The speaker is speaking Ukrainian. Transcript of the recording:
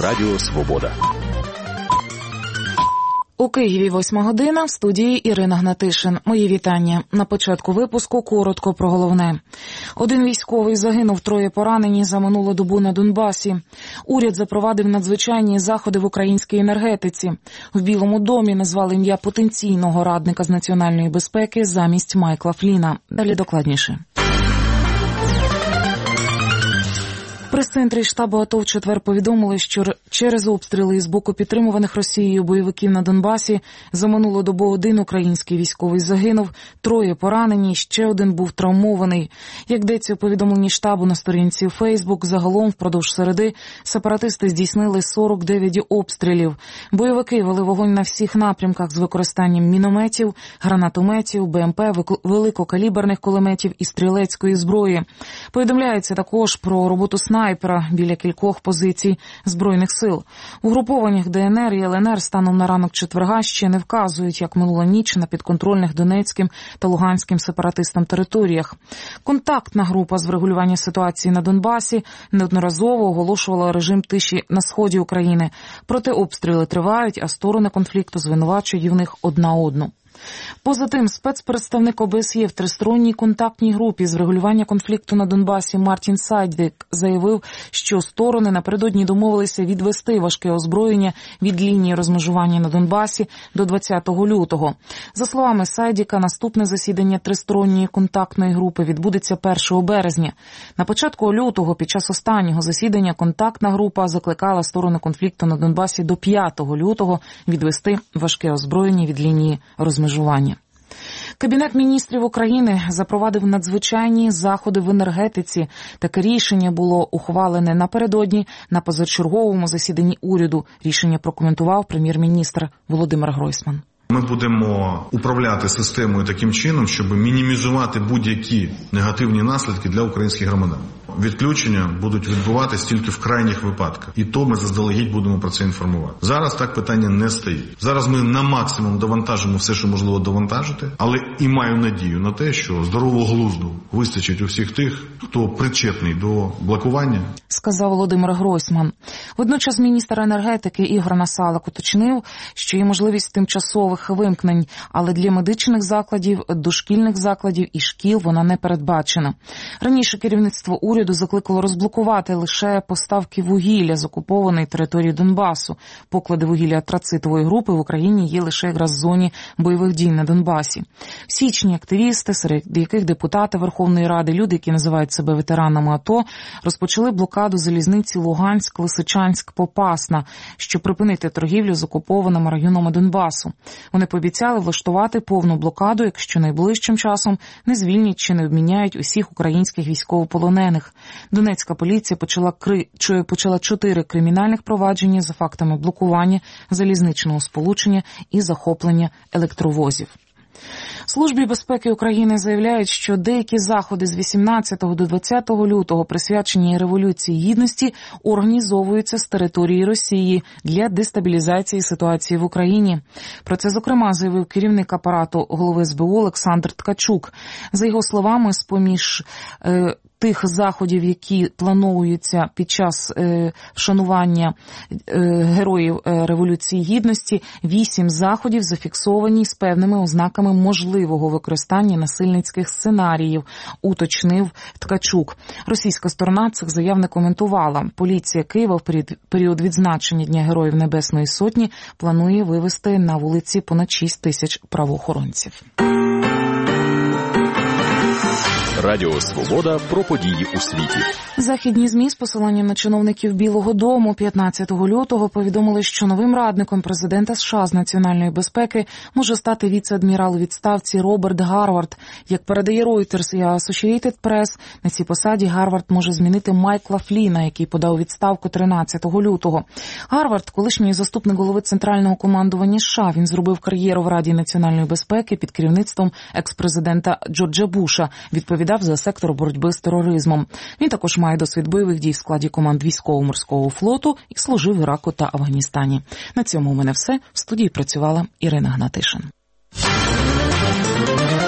Радіо Свобода. У Києві 8 година, в студії Ірина Гнатишин. Мої вітання. На початку випуску коротко про головне. 1 військовий загинув, 3 поранені за минулу добу на Донбасі. Уряд запровадив надзвичайні заходи в українській енергетиці. В Білому домі назвали ім'я потенційного радника з національної безпеки замість Майкла Фліна. Далі докладніше. В прес-центрі штабу АТО в четвер повідомили, що через обстріли із боку підтримуваних Росією бойовиків на Донбасі за минулу добу 1 український військовий загинув, 3 поранені, ще 1 був травмований. Як йдеться у повідомленні штабу на сторінці у Фейсбук, загалом впродовж середи сепаратисти здійснили 49 обстрілів. Бойовики вели вогонь на всіх напрямках з використанням мінометів, гранатометів, БМП, великокаліберних кулеметів і стрілецької зброї. Повідомляється також про роботу снайпера біля кількох позицій Збройних сил. Угрупованнях ДНР і ЛНР станом на ранок четверга ще не вказують, як минула ніч на підконтрольних Донецьким та Луганським сепаратистам територіях. Контактна група з врегулювання ситуації на Донбасі неодноразово оголошувала режим тиші на сході України. Проте обстріли тривають, а сторони конфлікту звинувачують в них одна одну. Поза тим, спецпредставник ОБСЄ в тристоронній контактній групі з врегулювання конфлікту на Донбасі Мартін Сайдвік заявив, що сторони напередодні домовилися відвести важке озброєння від лінії розмежування на Донбасі до 20 лютого. За словами Сайдвіка, наступне засідання тристоронньої контактної групи відбудеться 1 березня. На початку лютого, під час останнього засідання, контактна група закликала сторони конфлікту на Донбасі до 5 лютого відвести важке озброєння від лінії розмежування. Кабінет міністрів України запровадив надзвичайні заходи в енергетиці. Таке рішення було ухвалене напередодні на позачерговому засіданні уряду. Рішення прокоментував прем'єр-міністр Володимир Гройсман. Ми будемо управляти системою таким чином, щоб мінімізувати будь-які негативні наслідки для українських громадян. Відключення будуть відбуватись тільки в крайніх випадках. І то ми заздалегідь будемо про це інформувати. Зараз так питання не стоїть. Зараз ми на максимум довантажимо все, що можливо довантажити, але і маю надію на те, що здорового глузду вистачить у всіх тих, хто причетний до блокування. Сказав Володимир Гройсман. Водночас міністр енергетики Ігор Насалик уточнив, що є можливість тимчасових вимкнень, але для медичних закладів, дошкільних закладів і шкіл вона не передбачена. Раніше керівництво уряду закликало розблокувати лише поставки вугілля з окупованої території Донбасу. Поклади вугілля антрацитової групи в Україні є лише якраз в зоні бойових дій на Донбасі. В січні активісти, серед яких депутати Верховної Ради, люди, які називають себе ветеранами АТО, розпочали блокаду залізниці Луганськ-Лисичанськ-Попасна, щоб припинити торгівлю з окупованими районами Донбасу. Вони пообіцяли влаштувати повну блокаду, якщо найближчим часом не звільнять чи не обміняють усіх українських військовополонених. Донецька поліція почала 4 кримінальних провадження за фактами блокування залізничного сполучення і захоплення електровозів. Службі безпеки України заявляють, що деякі заходи з 18 до 20 лютого, присвячені Революції Гідності, організовуються з території Росії для дестабілізації ситуації в Україні. Про це, зокрема, заявив керівник апарату голови СБУ Олександр Ткачук. За його словами, з-поміж тих заходів, які плануються під час вшанування героїв Революції Гідності, 8 заходів зафіксовані з певними ознаками можливого використання насильницьких сценаріїв, уточнив Ткачук. Російська сторона цих заяв не коментувала. Поліція Києва в період відзначення Дня Героїв Небесної Сотні планує вивести на вулиці понад 6 тисяч правоохоронців. Радіо Свобода про події у світі. Західні ЗМІ з посиланням на чиновників Білого дому 15 лютого повідомили, що новим радником президента США з національної безпеки може стати віце-адмірал у відставці Роберт Гарвард. Як передає Reuters і Associated Press, на цій посаді Гарвард може змінити Майкла Фліна, який подав відставку 13 лютого. Гарвард – колишній заступник голови Центрального командування США. Він зробив кар'єру в Раді національної безпеки під керівництвом екс-президента Джорджа Буша, відповідав за сектор боротьби з тероризмом. Він також має досвід бойових дій в складі команд військово-морського флоту і служив в Іраку та Афганістані. На цьому у мене все. В студії працювала Ірина Гнатишин.